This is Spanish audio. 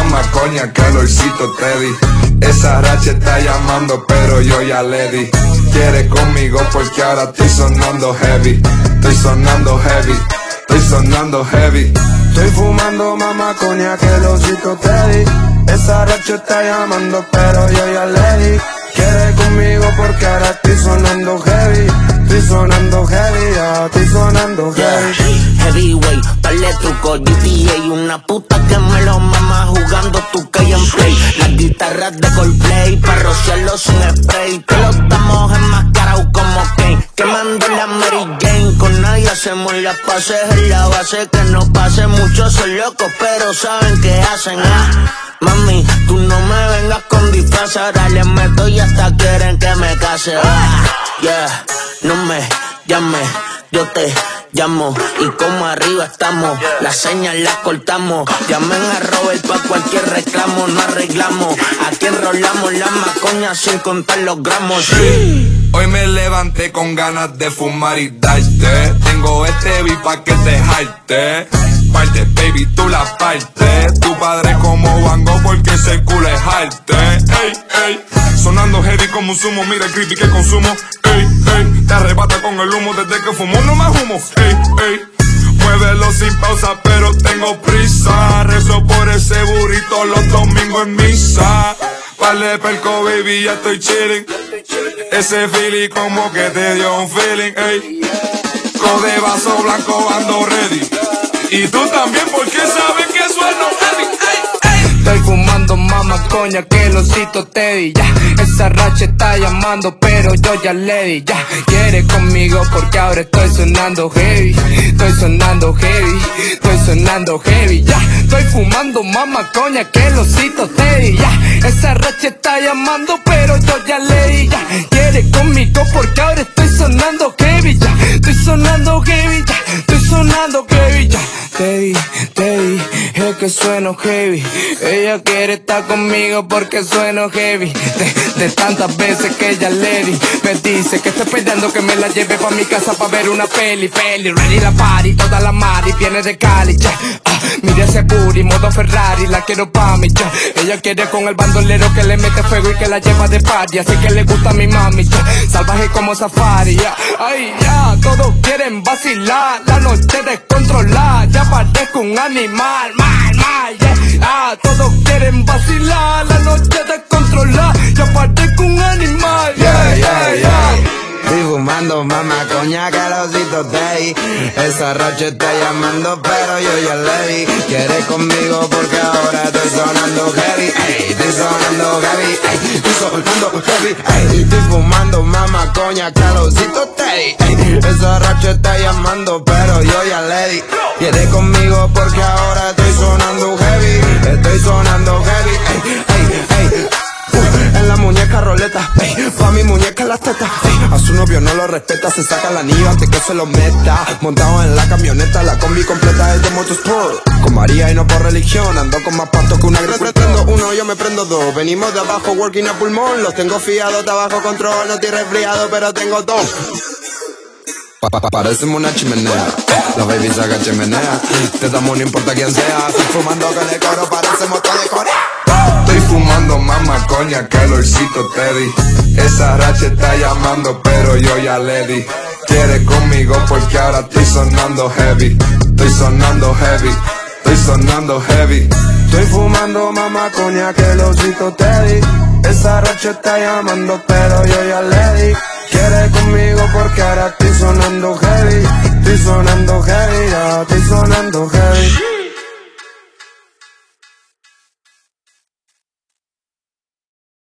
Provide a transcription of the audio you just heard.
mamá, coña, que olorcito te di. Esa racha está llamando, pero yo ya le di. Quiere conmigo porque ahora estoy sonando heavy. Estoy sonando heavy, estoy sonando heavy. Estoy fumando mamá, coña, que olorcito te di. Esa racha está llamando, pero yo ya le di. Quiere conmigo porque ahora estoy sonando heavy. Estoy sonando heavy, ya estoy sonando heavy. Yeah. Heavyweight, dale truco, GTA. Una puta que me lo mama jugando tu K en play. Las guitarras de Coldplay, pa' rociarlo sin spray. Que lo estamos enmascarados como Kane. Quemando la Mary Jane, con nadie hacemos las pases en la base. Que no pase, muchos son locos, pero saben qué hacen, Mami, tú no me vengas con disfraz, ahora les meto y hasta quieren que me case. Yeah, no me llames, yo te llamo. Y como arriba estamos, las señas las cortamos. Llamen a Robert pa' cualquier reclamo, no arreglamos. Aquí enrolamos la macoña sin contar los gramos. Sí. Hoy me levanté con ganas de fumar y darte. Tengo este beat pa' que te jalte. Parte, baby, tú la parte. Tu padre como Vango porque ese culo es arte. Ey, ey. Sonando heavy como un sumo, mira el creepy que consumo. Ey, ey. Te arrebata con el humo desde que fumo, no más humo. Ey, ey. Muévelo sin pausa, pero tengo prisa. Rezo por ese burrito los domingos en misa. Vale perco, baby, ya estoy chilling. Ese feeling como que te dio un feeling, ey. Code vaso blanco, ando ready. Y tú también, porque sabes que sueno heavy, ey, ey. Estoy fumando mamá, coña, que el osito te di, ya. Esa racha está llamando, pero yo ya le di, ya. Quiere conmigo porque ahora estoy sonando heavy. Estoy sonando heavy, estoy sonando heavy, ya. Estoy fumando mamá, coña, que el osito te di, ya. Esa racha está llamando, pero yo ya le di, ya. Quiere conmigo porque ahora estoy sonando heavy, ya. Estoy sonando heavy, ya. Estoy sonando heavy, ya. Te di, es que sueno heavy. Ella quiere estar conmigo porque sueno heavy. De tantas veces que ella le di, me dice que estoy esperando que me la lleve pa' mi casa pa' ver una peli. Ready la party, toda la mari viene de Cali, ya. Mira ese booty, modo Ferrari, la quiero pa' mí, ya. Ella quiere con el bandolero que le mete fuego y que la lleva de party. Así que le gusta a mi mami, ya. Salvaje como safari, ya. Ay, ya, todos quieren vacilar, la noche descontrolada, ya parezco un animal, mal, yeah. Todos quieren vacilar, la noche descontrolada, ya parezco un animal, yeah. Estoy fumando mamá, coña, que el osito te di. Esa racha está llamando, pero yo ya le di. Quiere conmigo porque ahora estoy sonando heavy, ey. Estoy sonando heavy, ey. Estoy sonando heavy, ey. Estoy fumando mamá, coña, que el osito te di, ey. Esa racha está llamando, pero yo ya le di. Quiere conmigo porque ahora estoy sonando heavy. Estoy sonando heavy, ey, ey, ey. En la muñeca roleta, ey, pa' mi muñeca en las tetas, ey. A su novio no lo respeta, se saca el anillo antes que se lo meta. Montado en la camioneta, la combi completa es de Motorsport. Con María y no por religión, ando con más pasto que una gran. Prendo uno, yo me prendo dos. Venimos de abajo, working a pulmón. Los tengo fiados, de abajo control. No estoy resfriado, pero tengo dos. Parecemos una chimenea, la baby saca chimenea. Te damos no importa quién sea. Fumando con el coro, parecemos todo de Corea. Estoy fumando mamá, coña, que el olorcito te di. Esa racha está llamando, pero yo ya le di. Quiere conmigo porque ahora estoy sonando heavy. Estoy sonando heavy, estoy sonando heavy. Estoy fumando mamá, coña, que el osito te di. Esa racha está llamando, pero yo ya le di. Quiere conmigo porque ahora estoy sonando heavy. Estoy sonando heavy, ya estoy sonando heavy.